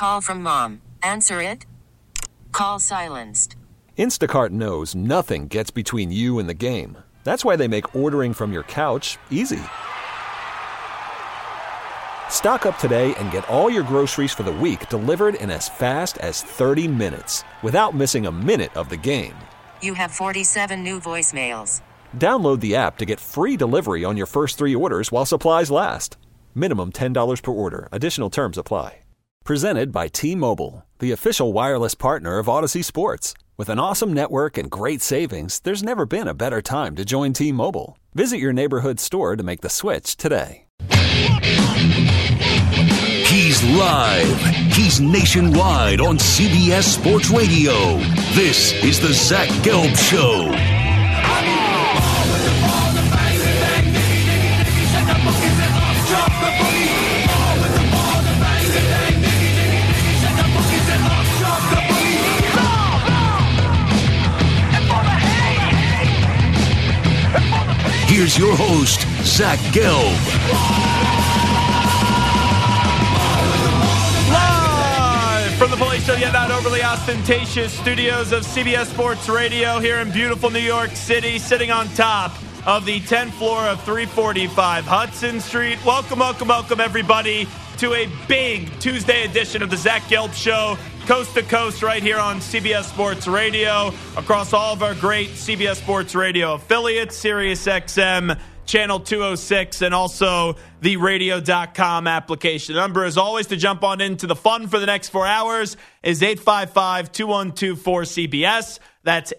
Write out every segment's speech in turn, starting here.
Call from mom. Answer it. Call silenced. Instacart knows nothing gets between you and the game. That's why they make ordering from your couch easy. Stock up today and get all your groceries for the week delivered in as fast as 30 minutes without missing a minute of the game. You have 47 new voicemails. Download the app to get free delivery on your first 3 orders while supplies last. Minimum $10 per order. Additional terms apply. Presented by T-Mobile, the official wireless partner of Odyssey Sports. With an awesome network and great savings, there's never been a better time to join T-Mobile. Visit your neighborhood store to make the switch today. He's live. He's nationwide on CBS Sports Radio. This is the Zach Gelb Show. Here's your host, Zach Gelb. Live from the palatial yet not overly ostentatious studios of CBS Sports Radio here in beautiful New York City, sitting on top of the 10th floor of 345 Hudson Street. Welcome, everybody, to a big Tuesday edition of the Zach Gelb Show, coast to coast, right here on CBS Sports Radio, across all of our great CBS Sports Radio affiliates, Sirius XM, Channel 206, and also the radio.com application. The number, as always, to jump on into the fun for the next 4 hours is 855-212-4CBS. That's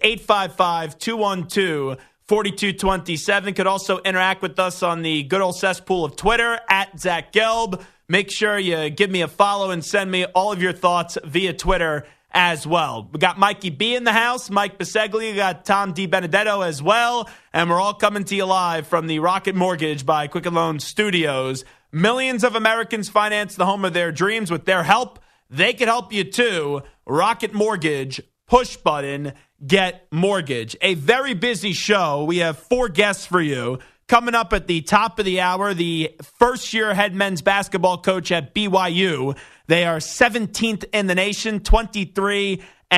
855-212-4227. Could also interact with us on the good old cesspool of Twitter, at Zach Gelb. Make sure you give me a follow and send me all of your thoughts via Twitter as well. We got Mikey B in the house, Mike Biseglia, we got Tom DiBenedetto as well, and we're all coming to you live from the Rocket Mortgage by Quicken Loans Studios. Millions of Americans finance the home of their dreams. With their help, they can help you too. Rocket Mortgage, push button, get mortgage. A very busy show. We have 4 guests for you. Coming up at the top of the hour, the first-year head men's basketball coach at BYU. They are 17th in the nation, 23-7.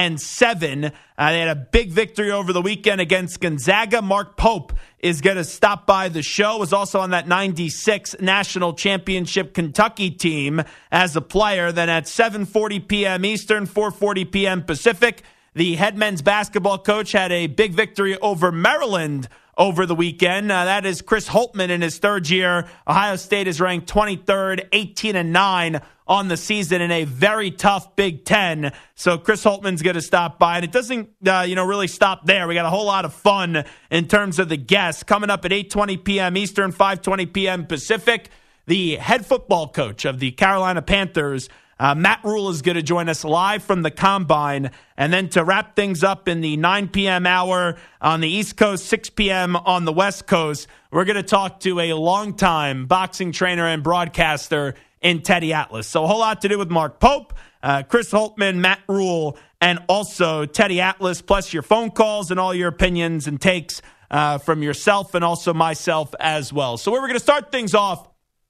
They had a big victory over the weekend against Gonzaga. Mark Pope is going to stop by the show. Was also on that 96 national championship Kentucky team as a player. Then at 7:40 p.m. Eastern, 4:40 p.m. Pacific, the head men's basketball coach had a big victory over Maryland over the weekend. That is Chris Holtmann in his 3rd year. Ohio State is ranked 23rd, 18-9 on the season in a very tough Big Ten. So Chris Holtmann's going to stop by, and it doesn't, really stop there. We got a whole lot of fun in terms of the guests coming up at 8:20 p.m. Eastern, 5:20 p.m. Pacific. The head football coach of the Carolina Panthers, Matt Rhule, is going to join us live from the Combine. And then to wrap things up in the 9 p.m. hour on the East Coast, 6 p.m. on the West Coast, we're going to talk to a longtime boxing trainer and broadcaster in Teddy Atlas. So a whole lot to do with Mark Pope, Chris Holtmann, Matt Rhule, and also Teddy Atlas, plus your phone calls and all your opinions and takes from yourself and also myself as well. So we're going to start things off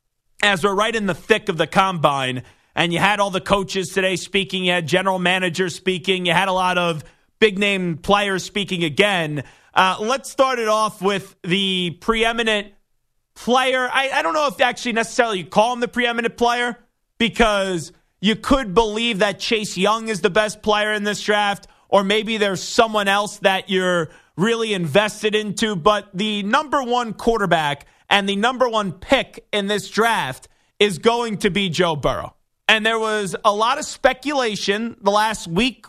as we're right in the thick of the Combine. And you had all the coaches today speaking. You had general managers speaking. You had a lot of big-name players speaking again. Let's start it off with the preeminent player. I don't know if actually necessarily you call him the preeminent player, because you could believe that Chase Young is the best player in this draft, or maybe there's someone else that you're really invested into. But the number 1 quarterback and the number 1 pick in this draft is going to be Joe Burrow. And there was a lot of speculation the last week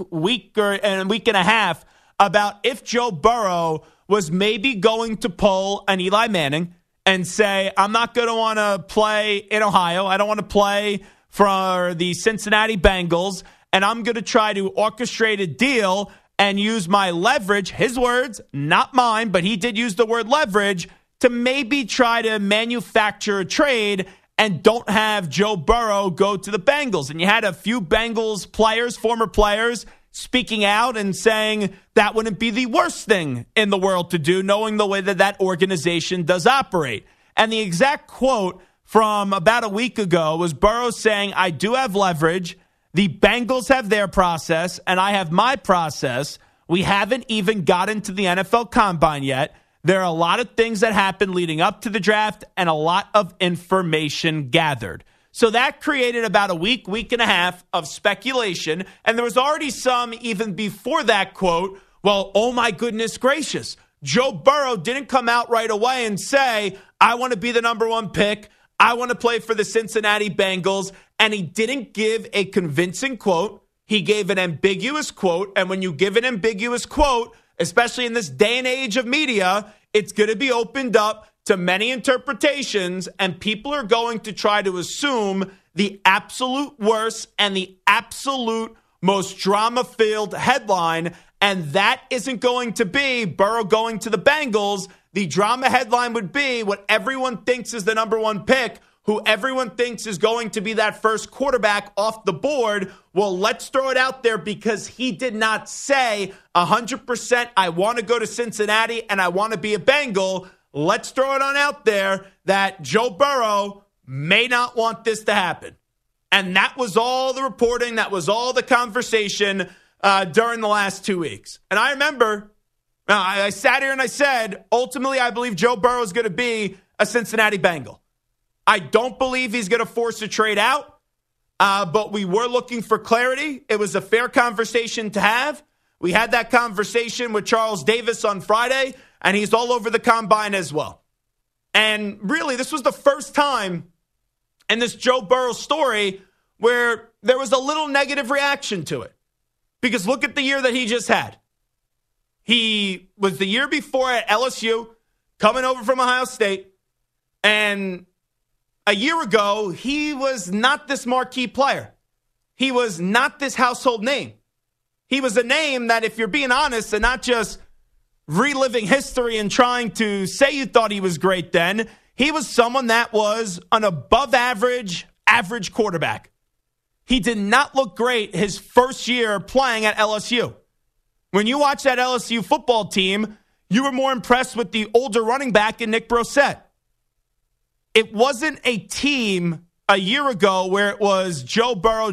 and a half about if Joe Burrow was maybe going to pull an Eli Manning and say, I'm not going to want to play in Ohio. I don't want to play for the Cincinnati Bengals. And I'm going to try to orchestrate a deal and use my leverage, his words, not mine, but he did use the word leverage, to maybe try to manufacture a trade and don't have Joe Burrow go to the Bengals. And you had a few Bengals players, former players, speaking out and saying that wouldn't be the worst thing in the world to do, knowing the way that that organization does operate. And the exact quote from about a week ago was Burrow saying, I do have leverage. The Bengals have their process, and I have my process. We haven't even gotten to the NFL Combine yet. There are a lot of things that happened leading up to the draft and a lot of information gathered. So that created about a week and a half of speculation. And there was already some even before that quote, well, oh my goodness gracious. Joe Burrow didn't come out right away and say, I want to be the number one pick. I want to play for the Cincinnati Bengals. And he didn't give a convincing quote. He gave an ambiguous quote. And when you give an ambiguous quote, especially in this day and age of media, it's going to be opened up to many interpretations, and people are going to try to assume the absolute worst and the absolute most drama-filled headline, and that isn't going to be Burrow going to the Bengals. The drama headline would be what everyone thinks is the number one pick, who everyone thinks is going to be that first quarterback off the board. Well, let's throw it out there because he did not say 100%, I want to go to Cincinnati and I want to be a Bengal. Let's throw it on out there that Joe Burrow may not want this to happen. And that was all the reporting. That was all the conversation during the last 2 weeks. And I remember I sat here and I said, ultimately, I believe Joe Burrow is going to be a Cincinnati Bengal. I don't believe he's going to force a trade out, but we were looking for clarity. It was a fair conversation to have. We had that conversation with Charles Davis on Friday, and he's all over the combine as well. And really, this was the first time in this Joe Burrow story where there was a little negative reaction to it. Because look at the year that he just had. He was the year before at LSU, coming over from Ohio State, and a year ago, he was not this marquee player. He was not this household name. He was a name that, if you're being honest and not just reliving history and trying to say you thought he was great then, he was someone that was an above average quarterback. He did not look great his first year playing at LSU. When you watch that LSU football team, you were more impressed with the older running back in Nick Brossette. It wasn't a team a year ago where it was Joe Burrow,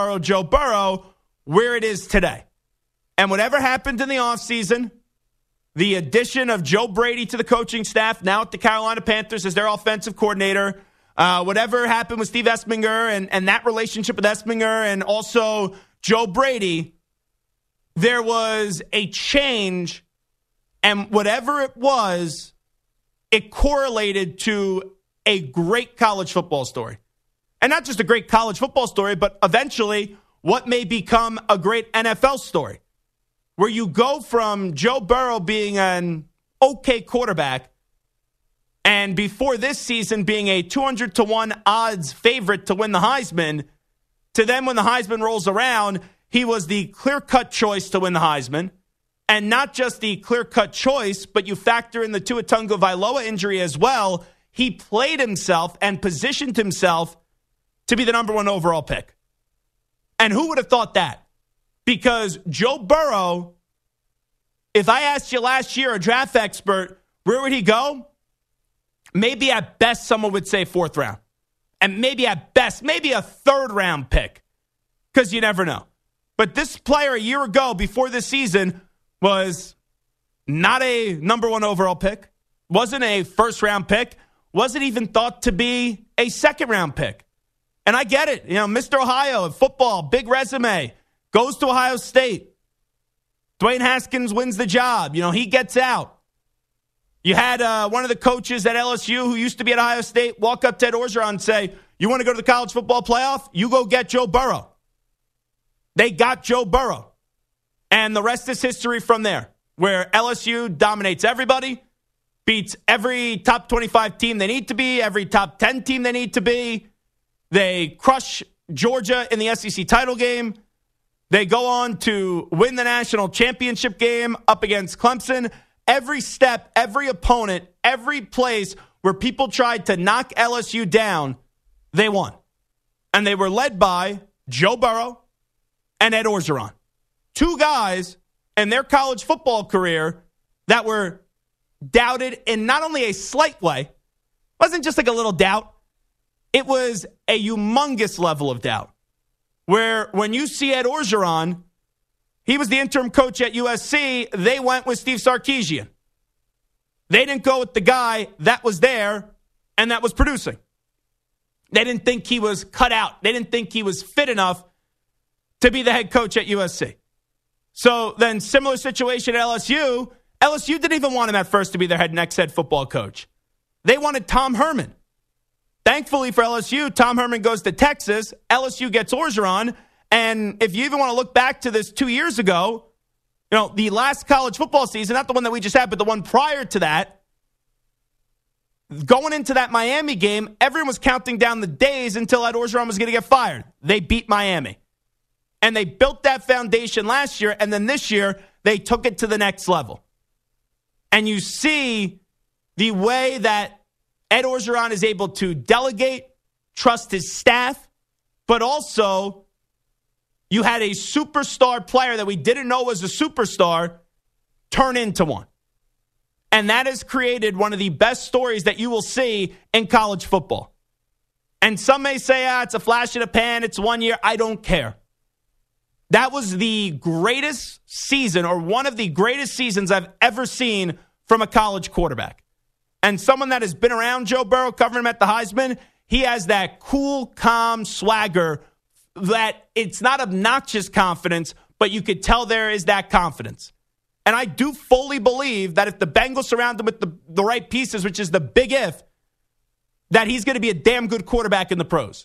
where it is today. And whatever happened in the offseason, the addition of Joe Brady to the coaching staff, now at the Carolina Panthers as their offensive coordinator, whatever happened with Steve Ensminger and that relationship with Ensminger and also Joe Brady, there was a change, and whatever it was, it correlated to a great college football story. And not just a great college football story, but eventually what may become a great NFL story, where you go from Joe Burrow being an okay quarterback and before this season being a 200-1 odds favorite to win the Heisman, to then when the Heisman rolls around, he was the clear-cut choice to win the Heisman. And not just the clear-cut choice, but you factor in the Tua Tagovailoa injury as well. He played himself and positioned himself to be the number one overall pick. And who would have thought that? Because Joe Burrow, if I asked you last year, a draft expert, where would he go? Maybe at best someone would say fourth round. And maybe at best, maybe a third round pick. Because you never know. But this player a year ago, before this season, was not a number one overall pick. Wasn't a first round pick. Wasn't even thought to be a second round pick. And I get it. You know, Mr. Ohio in football, big resume, goes to Ohio State. Dwayne Haskins wins the job. You know, he gets out. You had one of the coaches at LSU who used to be at Ohio State walk up to Ed Orgeron and say, you want to go to the college football playoff? You go get Joe Burrow. They got Joe Burrow. And the rest is history from there, where LSU dominates everybody, beats every top 25 team they need to be, every top 10 team they need to be. They crush Georgia in the SEC title game. They go on to win the national championship game up against Clemson. Every step, every opponent, every place where people tried to knock LSU down, they won. And they were led by Joe Burrow and Ed Orgeron. Two guys in their college football career that were doubted in not only a slight way, it wasn't just like a little doubt, it was a humongous level of doubt. where when you see Ed Orgeron, he was the interim coach at USC, they went with Steve Sarkisian. They didn't go with the guy that was there and that was producing. They didn't think he was cut out. They didn't think he was fit enough to be the head coach at USC. So then similar situation at LSU. LSU didn't even want him at first to be their next head football coach. They wanted Tom Herman. Thankfully for LSU, Tom Herman goes to Texas. LSU gets Orgeron. And if you even want to look back to this 2 years ago, the last college football season, not the one that we just had, but the one prior to that, going into that Miami game, everyone was counting down the days until Ed Orgeron was going to get fired. They beat Miami. And they built that foundation last year, and then this year, they took it to the next level. And you see the way that Ed Orgeron is able to delegate, trust his staff, but also you had a superstar player that we didn't know was a superstar turn into one. And that has created one of the best stories that you will see in college football. And some may say, it's a flash in the pan, it's 1 year. I don't care. That was the greatest season, or one of the greatest seasons I've ever seen from a college quarterback. And someone that has been around Joe Burrow, covering him at the Heisman, he has that cool, calm swagger that it's not obnoxious confidence, but you could tell there is that confidence. And I do fully believe that if the Bengals surround him with the right pieces, which is the big if, that he's going to be a damn good quarterback in the pros.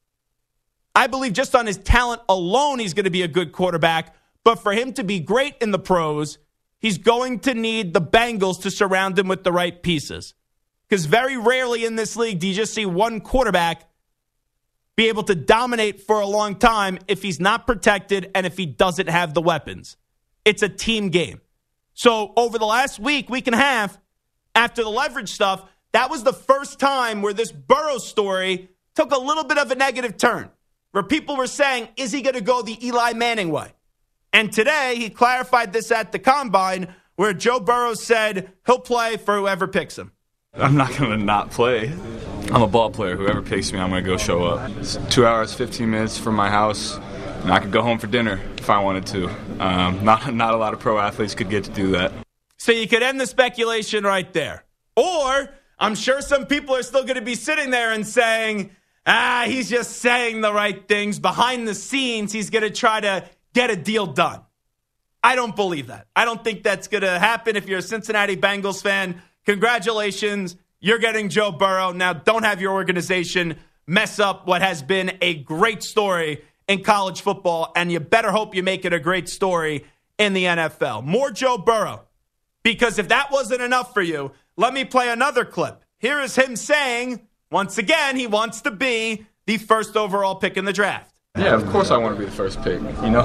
I believe just on his talent alone, he's going to be a good quarterback. But for him to be great in the pros, he's going to need the Bengals to surround him with the right pieces. Because very rarely in this league do you just see one quarterback be able to dominate for a long time if he's not protected and if he doesn't have the weapons. It's a team game. So over the last week and a half, after the leverage stuff, that was the first time where this Burrow story took a little bit of a negative turn, where people were saying, is he going to go the Eli Manning way? And today, he clarified this at the Combine, where Joe Burrow said he'll play for whoever picks him. I'm not going to not play. I'm a ball player. Whoever picks me, I'm going to go show up. It's 2 hours, 15 minutes from my house, and I could go home for dinner if I wanted to. Not a lot of pro athletes could get to do that. So you could end the speculation right there. Or I'm sure some people are still going to be sitting there and saying, he's just saying the right things. Behind the scenes, he's going to try to get a deal done. I don't believe that. I don't think that's going to happen. If you're a Cincinnati Bengals fan, congratulations. You're getting Joe Burrow. Now, don't have your organization mess up what has been a great story in college football, and you better hope you make it a great story in the NFL. More Joe Burrow, because if that wasn't enough for you, let me play another clip. Here is him saying, once again, he wants to be the first overall pick in the draft. Yeah, of course I want to be the first pick.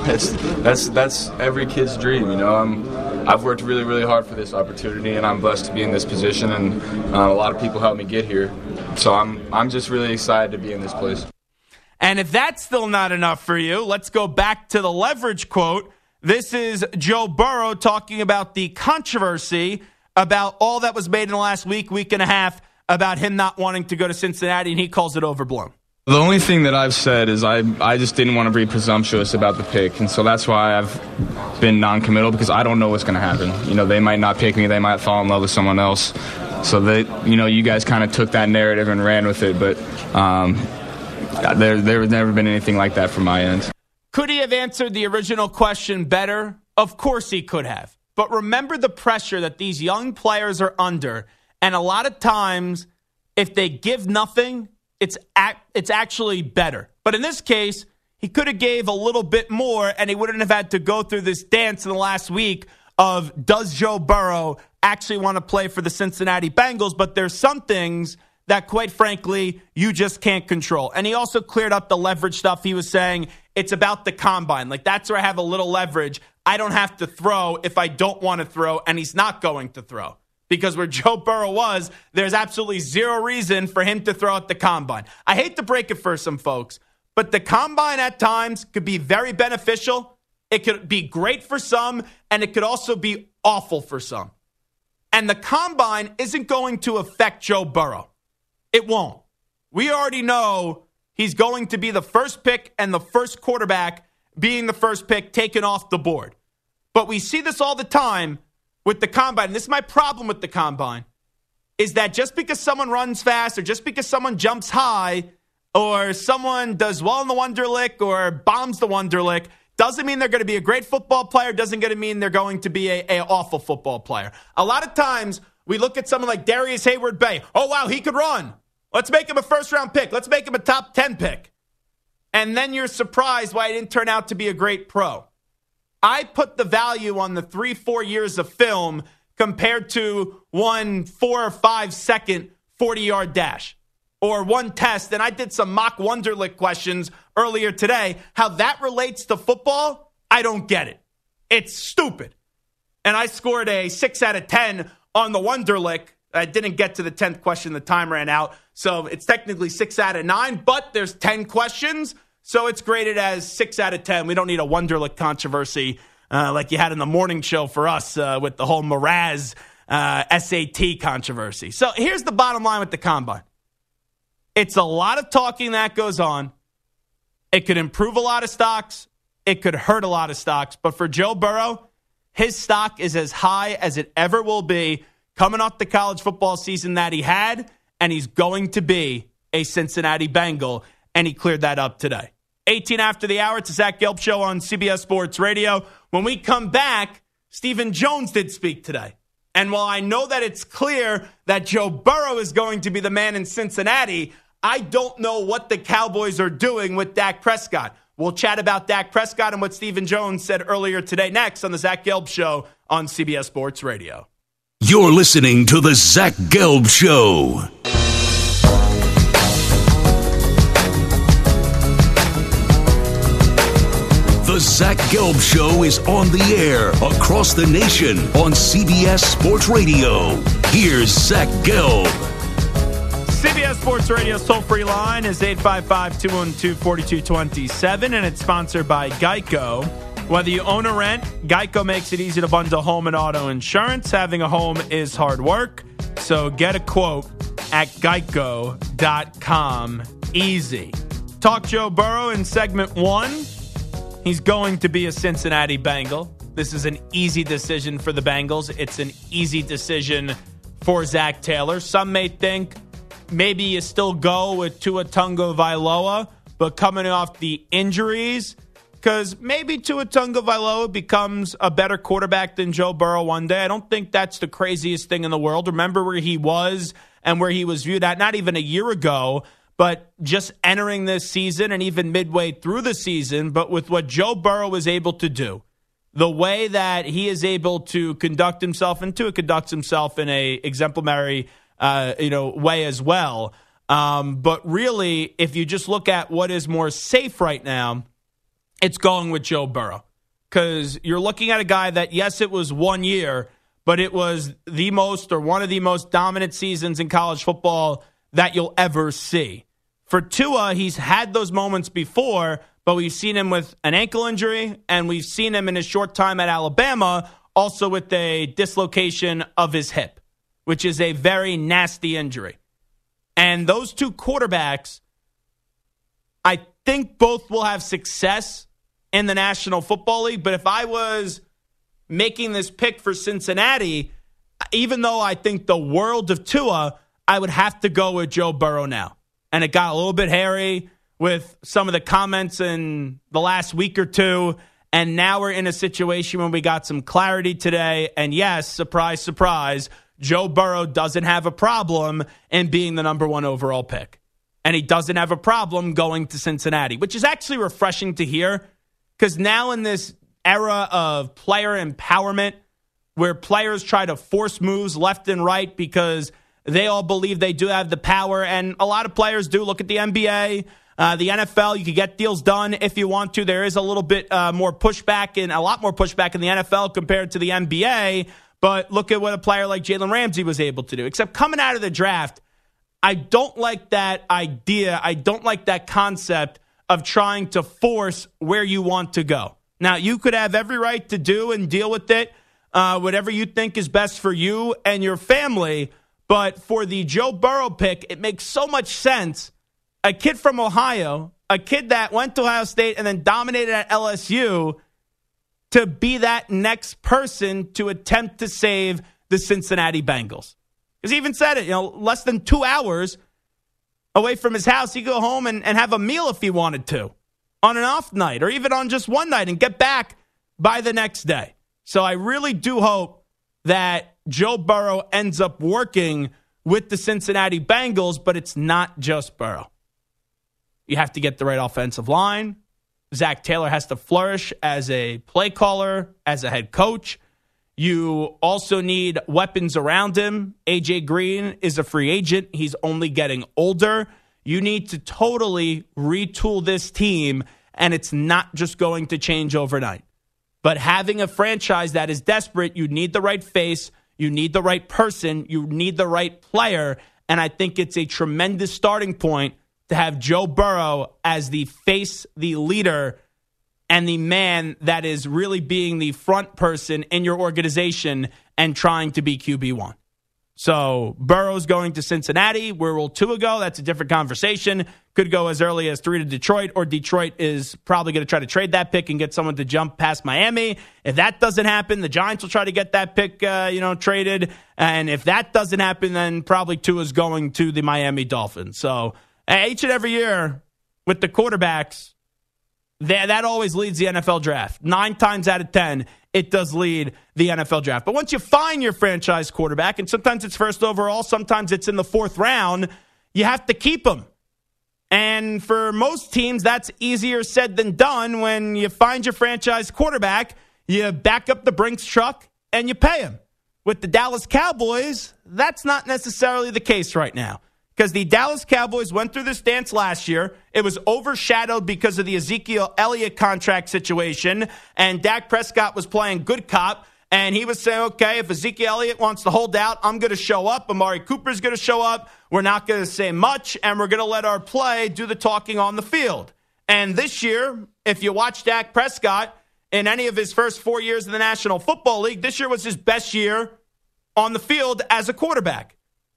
That's every kid's dream. I've worked really, really hard for this opportunity, and I'm blessed to be in this position. And a lot of people helped me get here, so I'm just really excited to be in this place. And if that's still not enough for you, let's go back to the leverage quote. This is Joe Burrow talking about the controversy about all that was made in the last week and a half about him not wanting to go to Cincinnati, and he calls it overblown. The only thing that I've said is I just didn't want to be presumptuous about the pick, and so that's why I've been non-committal, because I don't know what's going to happen. They might not pick me, they might fall in love with someone else. So you guys kind of took that narrative and ran with it, but there's never been anything like that from my end. Could he have answered the original question better? Of course he could have. But remember the pressure that these young players are under, and a lot of times, if they give nothing, it's actually better. But in this case, he could have gave a little bit more, and he wouldn't have had to go through this dance in the last week of, does Joe Burrow actually want to play for the Cincinnati Bengals? But there's some things that, quite frankly, you just can't control. And he also cleared up the leverage stuff. He was saying it's about the combine. Like, that's where I have a little leverage. I don't have to throw if I don't want to throw, and he's not going to throw. Because where Joe Burrow was, there's absolutely zero reason for him to throw at the combine. I hate to break it for some folks, but the combine at times could be very beneficial. It could be great for some, and it could also be awful for some. And the combine isn't going to affect Joe Burrow. It won't. We already know he's going to be the first pick and the first quarterback being the first pick taken off the board. But we see this all the time with the combine. And this is my problem with the combine, is that just because someone runs fast or just because someone jumps high or someone does well in the Wonderlic or bombs the Wonderlic doesn't mean they're going to be a great football player, doesn't going to mean they're going to be a awful football player. A lot of times we look at someone like Darius Hayward-Bay. Oh, wow, he could run. Let's make him a first-round pick. Let's make him a top 10 pick. And then you're surprised why he didn't turn out to be a great pro. I put the value on the 3-4 years of film compared to one 4 or 5 second 40-yard dash or one test. And I did some mock Wonderlic questions earlier today. How that relates to football, I don't get it. It's stupid. And I scored a 6 out of 10 on the Wonderlic. I didn't get to the 10th question. The time ran out. So it's technically 6 out of 9, but there's 10 questions. So it's graded as 6 out of 10. We don't need a Wonderlic controversy like you had in the morning show for us with the whole Mraz SAT controversy. So here's the bottom line with the combine. It's a lot of talking that goes on. It could improve a lot of stocks. It could hurt a lot of stocks. But for Joe Burrow, his stock is as high as it ever will be coming off the college football season that he had, and he's going to be a Cincinnati Bengal, and he cleared that up today. 18 after the hour, it's a Zach Gelb Show on CBS Sports Radio. When we come back, Stephen Jones did speak today. And while I know that it's clear that Joe Burrow is going to be the man in Cincinnati, I don't know what the Cowboys are doing with Dak Prescott. We'll chat about Dak Prescott and what Stephen Jones said earlier today next on the Zach Gelb Show on CBS Sports Radio. You're listening to the Zach Gelb Show. The Zach Gelb Show is on the air across the nation on CBS Sports Radio. Here's Zach Gelb. CBS Sports Radio's toll-free line is 855-212-4227, and it's sponsored by Geico. Whether you own or rent, Geico makes it easy to bundle home and auto insurance. Having a home is hard work, so get a quote at geico.com. Easy. Talk Joe Burrow in segment 1. He's going to be a Cincinnati Bengal. This is an easy decision for the Bengals. It's an easy decision for Zach Taylor. Some may think maybe you still go with Tua Tagovailoa, but coming off the injuries, because maybe Tua Tagovailoa becomes a better quarterback than Joe Burrow one day. I don't think that's the craziest thing in the world. Remember where he was and where he was viewed at not even a year ago, but just entering this season and even midway through the season. But with what Joe Burrow is able to do, the way that he is able to conduct himself, and Tua conducts himself in a exemplary way as well. But really, if you just look at what is more safe right now, it's going with Joe Burrow. Because you're looking at a guy that, yes, it was 1 year, but it was the most or one of the most dominant seasons in college football that you'll ever see. For Tua, he's had those moments before, but we've seen him with an ankle injury, and we've seen him in his short time at Alabama also with a dislocation of his hip, which is a very nasty injury. And those two quarterbacks, I think both will have success in the National Football League. But if I was making this pick for Cincinnati, even though I think the world of Tua, I would have to go with Joe Burrow now. And it got a little bit hairy with some of the comments in the last week or two. And now we're in a situation where we got some clarity today. And yes, surprise, surprise, Joe Burrow doesn't have a problem in being the number 1 overall pick. And he doesn't have a problem going to Cincinnati, which is actually refreshing to hear, because now in this era of player empowerment where players try to force moves left and right because they all believe they do have the power, and a lot of players do. Look at the NBA, the NFL. You can get deals done if you want to. There is a little bit more pushback, and a lot more pushback in the NFL compared to the NBA. But look at what a player like Jalen Ramsey was able to do. Except coming out of the draft, I don't like that idea. I don't like that concept of trying to force where you want to go. Now, you could have every right to do and deal with it, whatever you think is best for you and your family. But for the Joe Burrow pick, it makes so much sense a kid from Ohio, a kid that went to Ohio State and then dominated at LSU, to be that next person to attempt to save the Cincinnati Bengals. Because he even said it, less than 2 hours away from his house, he'd go home and have a meal if he wanted to on an off night or even on just one night and get back by the next day. So I really do hope that Joe Burrow ends up working with the Cincinnati Bengals, but it's not just Burrow. You have to get the right offensive line. Zach Taylor has to flourish as a play caller, as a head coach. You also need weapons around him. A.J. Green is a free agent. He's only getting older. You need to totally retool this team, and it's not just going to change overnight. But having a franchise that is desperate, you need the right face, you need the right person, you need the right player, and I think it's a tremendous starting point to have Joe Burrow as the face, the leader, and the man that is really being the front person in your organization and trying to be QB1. So Burrow's going to Cincinnati. Where will Tua go? That's a different conversation. Could go as early as 3 to Detroit, or Detroit is probably going to try to trade that pick and get someone to jump past Miami. If that doesn't happen, the Giants will try to get that pick traded. And if that doesn't happen, then probably Tua's going to the Miami Dolphins. So each and every year with the quarterbacks, that always leads the NFL draft. 9 times out of 10, it does lead the NFL draft. But once you find your franchise quarterback, and sometimes it's first overall, sometimes it's in the 4th round, you have to keep them. And for most teams, that's easier said than done. When you find your franchise quarterback, you back up the Brinks truck and you pay him. With the Dallas Cowboys, that's not necessarily the case right now. Because the Dallas Cowboys went through this dance last year. It was overshadowed because of the Ezekiel Elliott contract situation. And Dak Prescott was playing good cop. And he was saying, okay, if Ezekiel Elliott wants to hold out, I'm going to show up. Amari Cooper's going to show up. We're not going to say much. And we're going to let our play do the talking on the field. And this year, if you watch Dak Prescott in any of his first 4 years in the National Football League, this year was his best year on the field as a quarterback.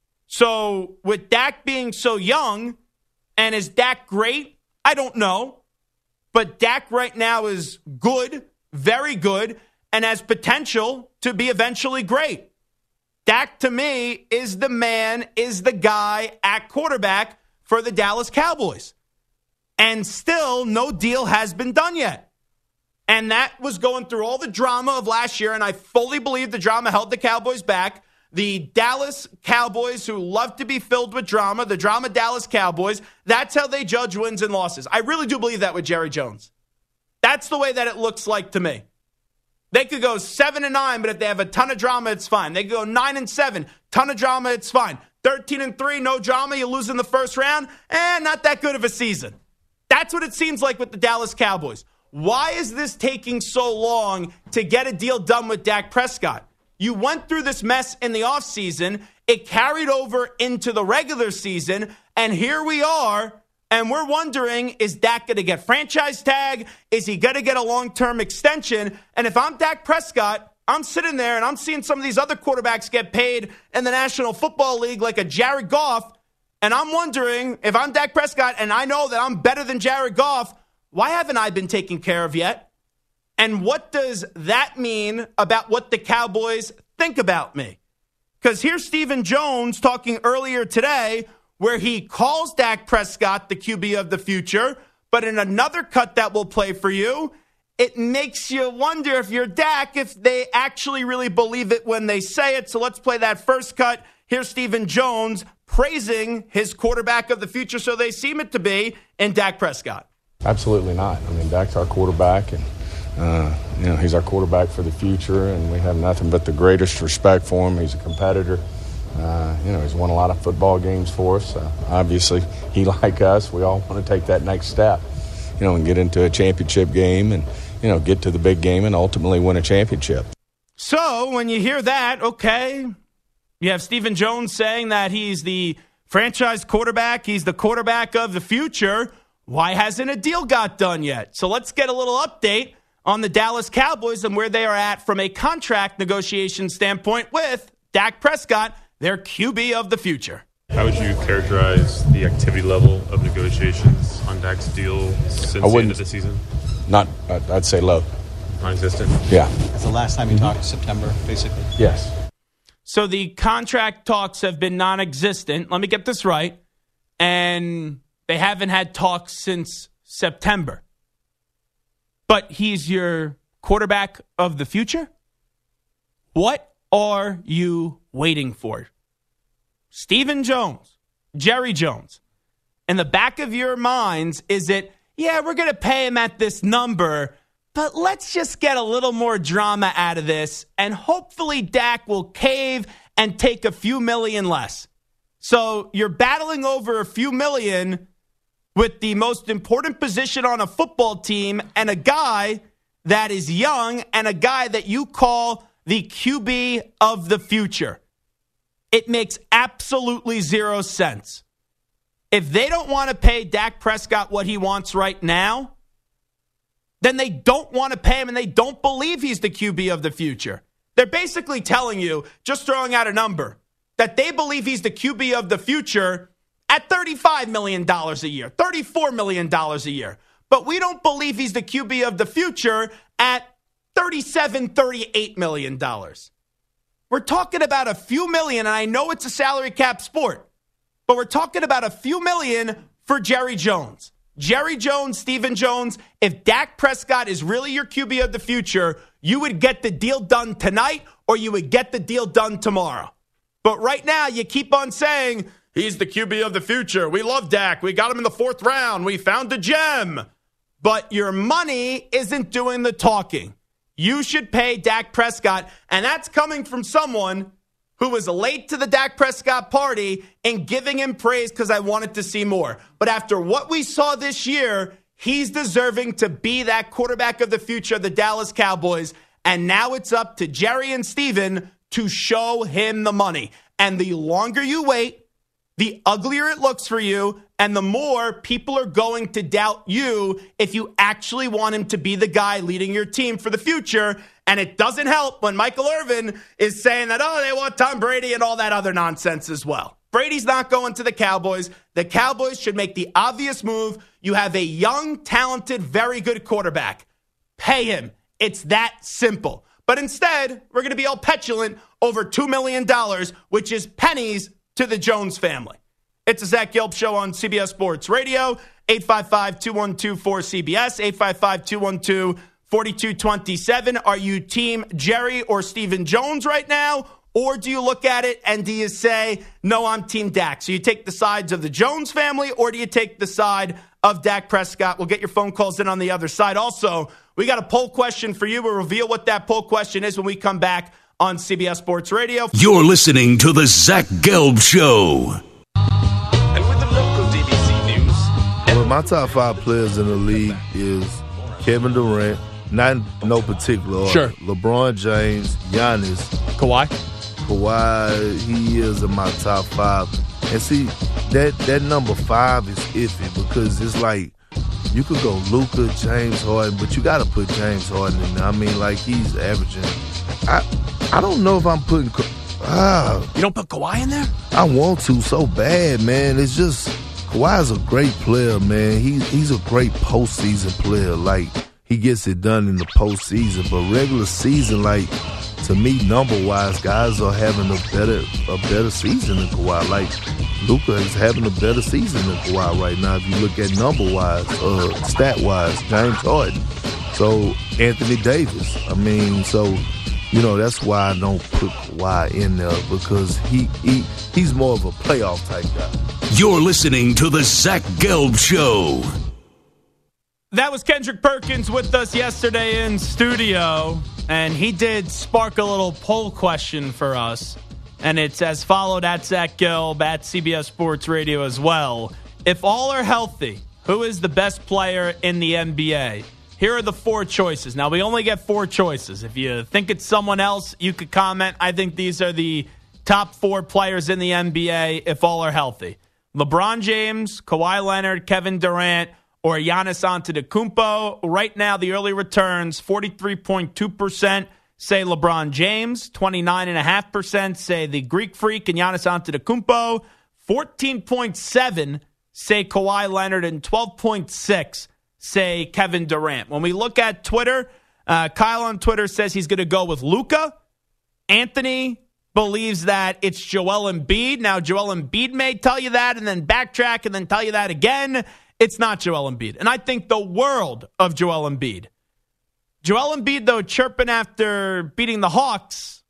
So with Dak being so young, and is Dak great? I don't know. But Dak right now is good, very good, and has potential to be eventually great. Dak, to me, is the man, is the guy at quarterback for the Dallas Cowboys. And still, no deal has been done yet. And that was going through all the drama of last year, and I fully believe the drama held the Cowboys back. The Dallas Cowboys, who love to be filled with drama, the drama Dallas Cowboys, that's how they judge wins and losses. I really do believe that with Jerry Jones. That's the way that it looks like to me. They could go 7-9, but if they have a ton of drama, it's fine. They could go 9-7, ton of drama, it's fine. 13-3, no drama, you lose in the first round, not that good of a season. That's what it seems like with the Dallas Cowboys. Why is this taking so long to get a deal done with Dak Prescott? You went through this mess in the offseason. It carried over into the regular season. And here we are. And we're wondering, is Dak going to get franchise tag? Is he going to get a long-term extension? And if I'm Dak Prescott, I'm sitting there and I'm seeing some of these other quarterbacks get paid in the National Football League like a Jared Goff. And I'm wondering, if I'm Dak Prescott and I know that I'm better than Jared Goff, why haven't I been taken care of yet? And what does that mean about what the Cowboys think about me? Because here's Stephen Jones talking earlier today where he calls Dak Prescott the QB of the future, but in another cut that we'll play for you, it makes you wonder if you're Dak, if they actually really believe it when they say it. So let's play that first cut. Here's Stephen Jones praising his quarterback of the future, so they seem it to be, in Dak Prescott. Absolutely not. I mean, Dak's our quarterback, and he's our quarterback for the future, and we have nothing but the greatest respect for him. He's a competitor. He's won a lot of football games for us. Obviously, he, like us, we all want to take that next step, and get into a championship game and, get to the big game and ultimately win a championship. So when you hear that, okay, you have Stephen Jones saying that he's the franchise quarterback, he's the quarterback of the future. Why hasn't a deal got done yet? So let's get a little update on the Dallas Cowboys and where they are at from a contract negotiation standpoint with Dak Prescott, their QB of the future. How would you characterize the activity level of negotiations on Dak's deal since the end of the season? I'd say low. Non-existent? Yeah. That's the last time you talked, September, basically. Yes. So the contract talks have been non-existent. Let me get this right. And they haven't had talks since September. But he's your quarterback of the future? What are you waiting for? Stephen Jones, Jerry Jones. In the back of your minds, is it, yeah, we're going to pay him at this number, but let's just get a little more drama out of this, and hopefully Dak will cave and take a few million less. So you're battling over a few million with the most important position on a football team and a guy that is young and a guy that you call the QB of the future. It makes absolutely zero sense. If they don't want to pay Dak Prescott what he wants right now, then they don't want to pay him and they don't believe he's the QB of the future. They're basically telling you, just throwing out a number, that they believe he's the QB of the future at $35 million a year, $34 million a year. But we don't believe he's the QB of the future at $37, $38 million. We're talking about a few million, and I know it's a salary cap sport, but we're talking about a few million for Jerry Jones. Jerry Jones, Stephen Jones, if Dak Prescott is really your QB of the future, you would get the deal done tonight or you would get the deal done tomorrow. But right now, you keep on saying, he's the QB of the future. We love Dak. We got him in the 4th round. We found a gem. But your money isn't doing the talking. You should pay Dak Prescott, and that's coming from someone who was late to the Dak Prescott party and giving him praise because I wanted to see more. But after what we saw this year, he's deserving to be that quarterback of the future of the Dallas Cowboys, and now it's up to Jerry and Steven to show him the money. And the longer you wait, the uglier it looks for you, and the more people are going to doubt you if you actually want him to be the guy leading your team for the future. And it doesn't help when Michael Irvin is saying that, oh, they want Tom Brady and all that other nonsense as well. Brady's not going to the Cowboys. The Cowboys should make the obvious move. You have a young, talented, very good quarterback. Pay him. It's that simple. But instead, we're going to be all petulant over $2 million, which is pennies to the Jones family. It's a Zach Gelb Show on CBS Sports Radio, 855-212-4CBS, 855-212-4227. Are you team Jerry or Stephen Jones right now? Or do you look at it and do you say, no, I'm team Dak? So you take the sides of the Jones family, or do you take the side of Dak Prescott? We'll get your phone calls in on the other side. Also, we got a poll question for you. We'll reveal what that poll question is when we come back on CBS Sports Radio. You're listening to the Zach Gelb Show. And with the local DBC news. Well, my top 5 players in the league is Kevin Durant, not in no particular order. Sure. LeBron James, Giannis. Kawhi, he is in my top 5. And see, that number 5 is iffy because it's like you could go Luka, James Harden, but you got to put James Harden in there. I mean, like, he's averaging. I don't know if I'm putting. you don't put Kawhi in there? I want to so bad, man. It's just Kawhi's a great player, man. He's a great postseason player. Like, he gets it done in the postseason, but regular season, like, to me, number-wise, guys are having a better season than Kawhi. Like, Luka is having a better season than Kawhi right now. If you look at number-wise, stat-wise, James Harden. So, Anthony Davis. I mean, so, you know, that's why I don't put Kawhi in there, because he's more of a playoff type guy. You're listening to the Zach Gelb Show. That was Kendrick Perkins with us yesterday in studio, and he did spark a little poll question for us, and it's as followed at Zach Gelb at CBS Sports Radio as well. If all are healthy, who is the best player in the NBA? Here are the 4 choices. Now, we only get 4 choices. If you think it's someone else, you could comment. I think these are the top 4 players in the NBA if all are healthy. LeBron James, Kawhi Leonard, Kevin Durant, or Giannis Antetokounmpo. Right now, the early returns, 43.2% say LeBron James, 29.5% say the Greek Freak and Giannis Antetokounmpo, 14.7 say Kawhi Leonard, and 12.6 say Kevin Durant. When we look at Twitter, Kyle on Twitter says he's going to go with Luka. Anthony believes that it's Joel Embiid. Now, Joel Embiid may tell you that and then backtrack and then tell you that again. It's not Joel Embiid. And I think the world of Joel Embiid. Joel Embiid, though, chirping after beating the Hawks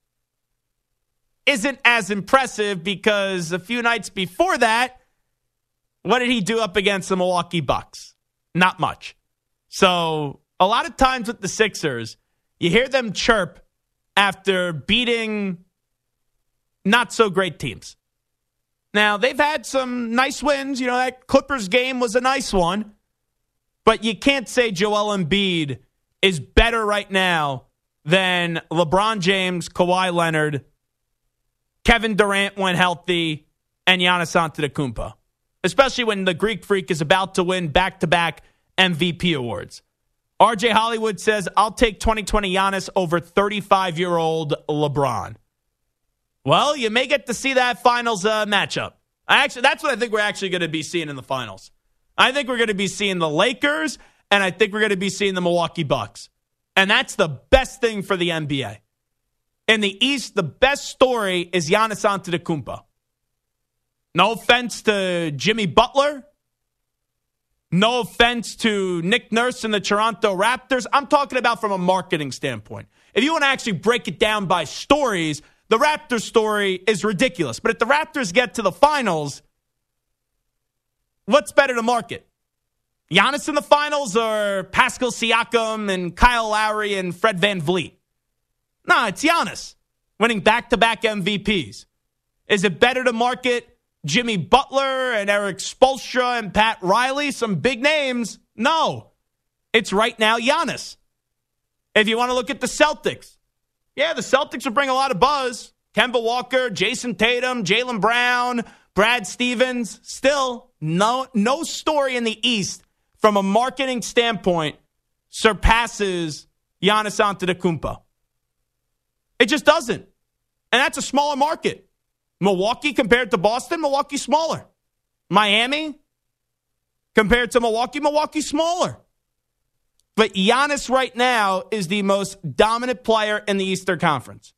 isn't as impressive because a few nights before that, what did he do up against the Milwaukee Bucks? Not much. So a lot of times with the Sixers, you hear them chirp after beating not so great teams. Now, they've had some nice wins. You know, that Clippers game was a nice one. But you can't say Joel Embiid is better right now than LeBron James, Kawhi Leonard, Kevin Durant when healthy, and Giannis Antetokounmpo. Especially when the Greek Freak is about to win back-to-back MVP awards. RJ Hollywood says, I'll take 2020 Giannis over 35-year-old LeBron. Well, you may get to see that finals matchup. That's what I think we're actually going to be seeing in the finals. I think we're going to be seeing the Lakers, and I think we're going to be seeing the Milwaukee Bucks. And that's the best thing for the NBA. In the East, the best story is Giannis Antetokounmpo. No offense to Jimmy Butler. No offense to Nick Nurse and the Toronto Raptors. I'm talking about from a marketing standpoint. If you want to actually break it down by stories, the Raptors story is ridiculous. But if the Raptors get to the finals, what's better to market? Giannis in the finals or Pascal Siakam and Kyle Lowry and Fred VanVleet? No, it's Giannis winning back-to-back MVPs. Is it better to market Jimmy Butler and Eric Spoelstra and Pat Riley, some big names? No. It's right now Giannis. If you want to look at the Celtics, yeah, the Celtics will bring a lot of buzz. Kemba Walker, Jason Tatum, Jaylen Brown, Brad Stevens. Still, no story in the East from a marketing standpoint surpasses Giannis Antetokounmpo. It just doesn't. And that's a smaller market. Milwaukee compared to Boston, Milwaukee's smaller. Miami compared to Milwaukee, Milwaukee's smaller. But Giannis right now is the most dominant player in the Eastern Conference.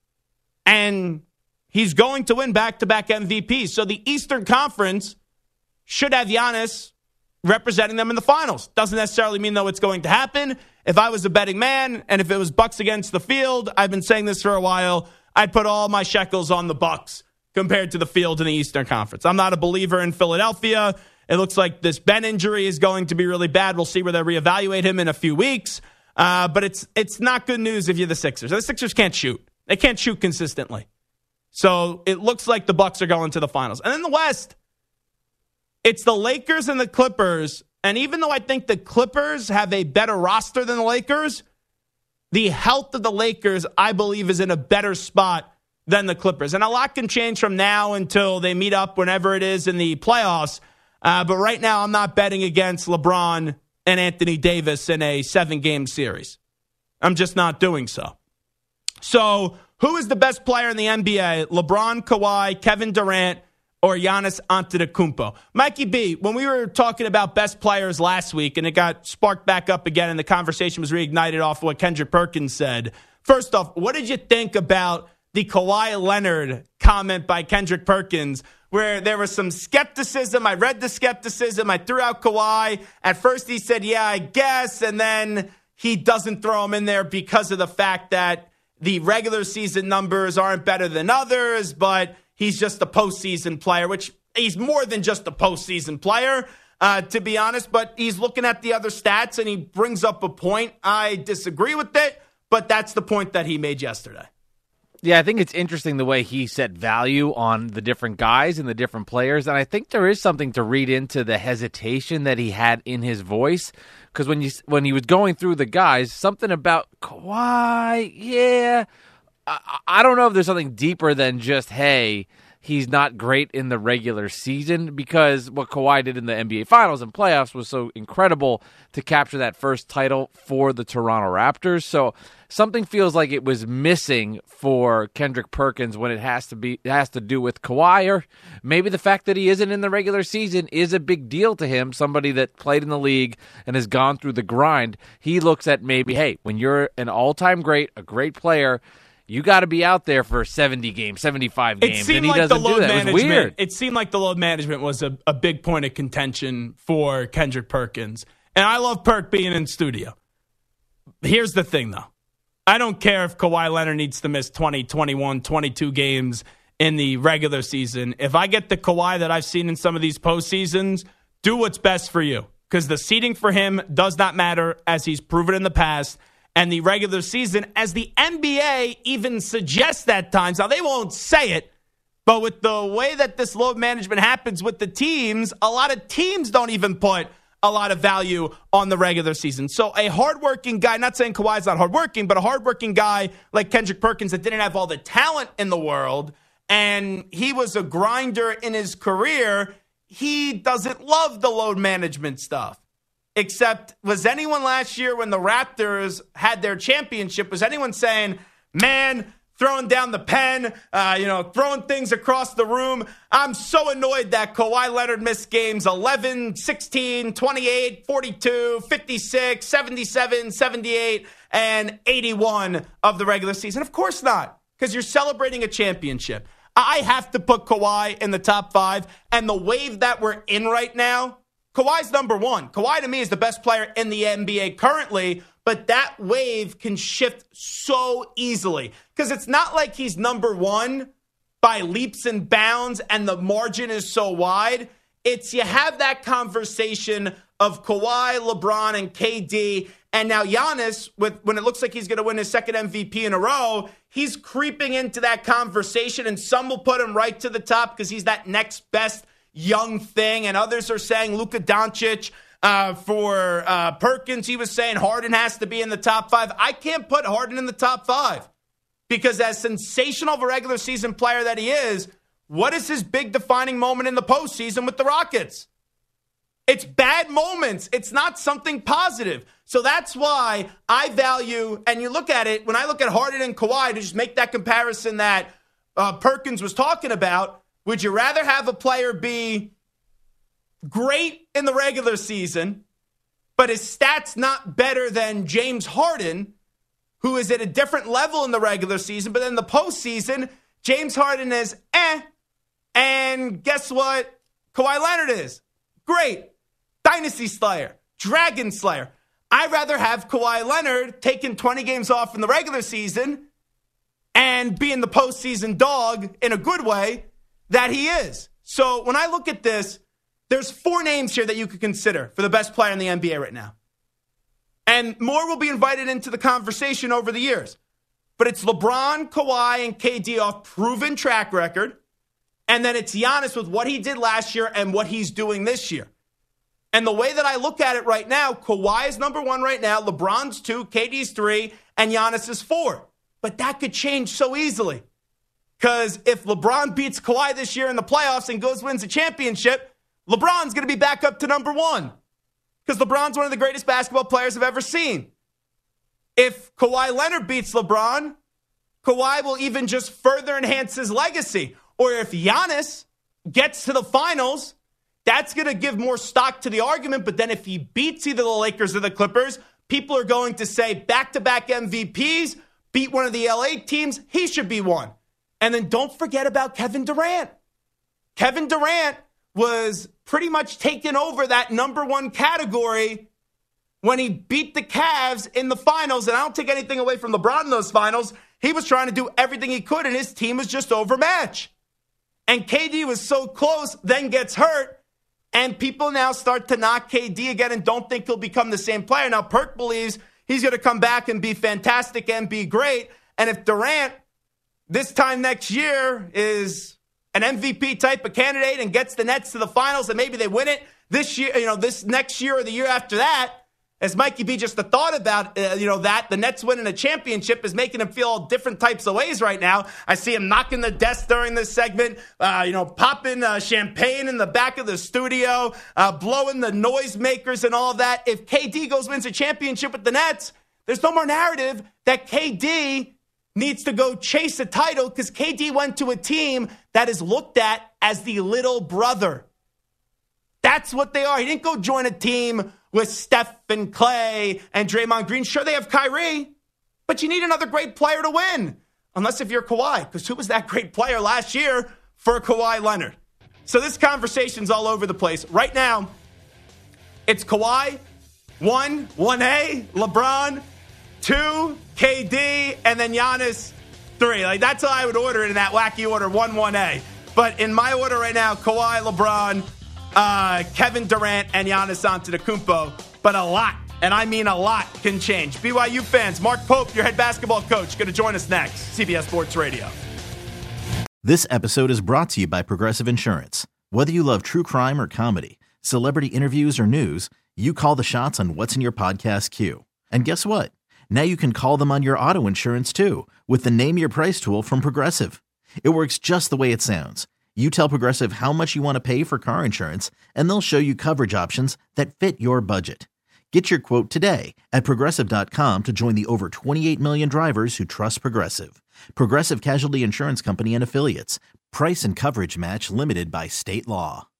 And he's going to win back-to-back MVPs. So the Eastern Conference should have Giannis representing them in the finals. Doesn't necessarily mean, though, it's going to happen. If I was a betting man and if it was Bucks against the field, I've been saying this for a while, I'd put all my shekels on the Bucks compared to the field in the Eastern Conference. I'm not a believer in Philadelphia. It looks like this Ben injury is going to be really bad. We'll see where they reevaluate him in a few weeks. But it's not good news if you're the Sixers. The Sixers can't shoot. They can't shoot consistently. So it looks like the Bucks are going to the finals. And in the West, it's the Lakers and the Clippers. And even though I think the Clippers have a better roster than the Lakers, the health of the Lakers, I believe, is in a better spot than the Clippers. And a lot can change from now until they meet up whenever it is in the playoffs. But right now, I'm not betting against LeBron and Anthony Davis in a 7-game series. I'm just not doing so. So who is the best player in the NBA? LeBron, Kawhi, Kevin Durant, or Giannis Antetokounmpo? Mikey B, when we were talking about best players last week and it got sparked back up again and the conversation was reignited off of what Kendrick Perkins said, first off, what did you think about the Kawhi Leonard comment by Kendrick Perkins where there was some skepticism? I read the skepticism. I threw out Kawhi. At first he said, yeah, I guess. And then he doesn't throw him in there because of the fact that the regular season numbers aren't better than others, but he's just a postseason player, which he's more than just a postseason player, to be honest. But he's looking at the other stats, and he brings up a point. I disagree with it, but that's the point that he made yesterday. Yeah, I think it's interesting the way he set value on the different guys and the different players. And I think there is something to read into the hesitation that he had in his voice. Because when he was going through the guys, something about Kawhi, yeah, I don't know if there's something deeper than just, hey, he's not great in the regular season, because what Kawhi did in the NBA Finals and playoffs was so incredible to capture that first title for the Toronto Raptors. So something feels like it was missing for Kendrick Perkins when it has to do with Kawhi, or maybe the fact that he isn't in the regular season is a big deal to him. Somebody that played in the league and has gone through the grind, he looks at maybe, hey, when you're an all-time great, a great player, you got to be out there for 70 games, 75 games. It seemed and he like doesn't the load do that. management. It was weird. It seemed like the load management was a big point of contention for Kendrick Perkins. And I love Perk being in studio. Here's the thing, though. I don't care if Kawhi Leonard needs to miss 20, 21, 22 games in the regular season. If I get the Kawhi that I've seen in some of these postseasons, do what's best for you. Because the seeding for him does not matter, as he's proven in the past. And the regular season, as the NBA even suggests at times. Now, they won't say it, but with the way that this load management happens with the teams, a lot of teams don't even put a lot of value on the regular season. So a hardworking guy, not saying Kawhi's not hardworking, but a hardworking guy like Kendrick Perkins that didn't have all the talent in the world, and he was a grinder in his career, he doesn't love the load management stuff. Except, was anyone last year when the Raptors had their championship, was anyone saying, man, throwing down the pen, throwing things across the room? I'm so annoyed that Kawhi Leonard missed games 11, 16, 28, 42, 56, 77, 78, and 81 of the regular season. Of course not, because you're celebrating a championship. I have to put Kawhi in the top 5, and the wave that we're in right now, Kawhi's number 1. Kawhi, to me, is the best player in the NBA currently, but that wave can shift so easily because it's not like he's number 1 by leaps and bounds and the margin is so wide. It's you have that conversation of Kawhi, LeBron, and KD, and now Giannis, when it looks like he's going to win his second MVP in a row, he's creeping into that conversation, and some will put him right to the top because he's that next best young thing, and others are saying Luka Doncic. For Perkins, he was saying Harden has to be in the top 5. I can't put Harden in the top 5 because as sensational of a regular season player that he is, what is his big defining moment in the postseason with the Rockets? It's bad moments. It's not something positive. So that's why I value, and you look at it, when I look at Harden and Kawhi, to just make that comparison that Perkins was talking about, would you rather have a player be great in the regular season, but his stats not better than James Harden, who is at a different level in the regular season, but in the postseason, James Harden is and guess what? Kawhi Leonard is great. Dynasty Slayer, Dragon Slayer. I'd rather have Kawhi Leonard taking 20 games off in the regular season and being the postseason dog in a good way that he is. So when I look at this, there's 4 names here that you could consider for the best player in the NBA right now. And more will be invited into the conversation over the years. But it's LeBron, Kawhi, and KD off proven track record. And then it's Giannis with what he did last year and what he's doing this year. And the way that I look at it right now, Kawhi is number 1 right now, LeBron's 2, KD's 3, and Giannis is 4. But that could change so easily. Because if LeBron beats Kawhi this year in the playoffs and wins a championship, LeBron's going to be back up to number 1. Because LeBron's one of the greatest basketball players I've ever seen. If Kawhi Leonard beats LeBron, Kawhi will even just further enhance his legacy. Or if Giannis gets to the finals, that's going to give more stock to the argument. But then if he beats either the Lakers or the Clippers, people are going to say back-to-back MVPs, beat one of the LA teams, he should be one. And then don't forget about Kevin Durant. Kevin Durant was pretty much taking over that number 1 category when he beat the Cavs in the finals. And I don't take anything away from LeBron in those finals. He was trying to do everything he could, and his team was just overmatched. And KD was so close, then gets hurt. And people now start to knock KD again and don't think he'll become the same player. Now, Perk believes he's going to come back and be fantastic and be great. And if Durant this time next year is an MVP type of candidate and gets the Nets to the finals and maybe they win it this year, this next year or the year after that, as Mikey B just the thought about, that the Nets winning a championship is making him feel all different types of ways right now. I see him knocking the desk during this segment, popping champagne in the back of the studio, blowing the noisemakers and all that. If KD wins a championship with the Nets, there's no more narrative that KD needs to go chase a title because KD went to a team that is looked at as the little brother. That's what they are. He didn't go join a team with Steph and Clay and Draymond Green. Sure, they have Kyrie, but you need another great player to win. Unless if you're Kawhi, because who was that great player last year for Kawhi Leonard? So this conversation's all over the place. Right now, it's Kawhi, 1A, LeBron, 2, KD, and then Giannis, 3. That's how I would order it in that wacky order, 1A. But in my order right now, Kawhi, LeBron, Kevin Durant, and Giannis Antetokounmpo. But a lot, and I mean a lot, can change. BYU fans, Mark Pope, your head basketball coach, going to join us next. CBS Sports Radio. This episode is brought to you by Progressive Insurance. Whether you love true crime or comedy, celebrity interviews or news, you call the shots on what's in your podcast queue. And guess what? Now you can call them on your auto insurance too with the Name Your Price tool from Progressive. It works just the way it sounds. You tell Progressive how much you want to pay for car insurance, and they'll show you coverage options that fit your budget. Get your quote today at Progressive.com to join the over 28 million drivers who trust Progressive. Progressive Casualty Insurance Company and Affiliates. Price and coverage match limited by state law.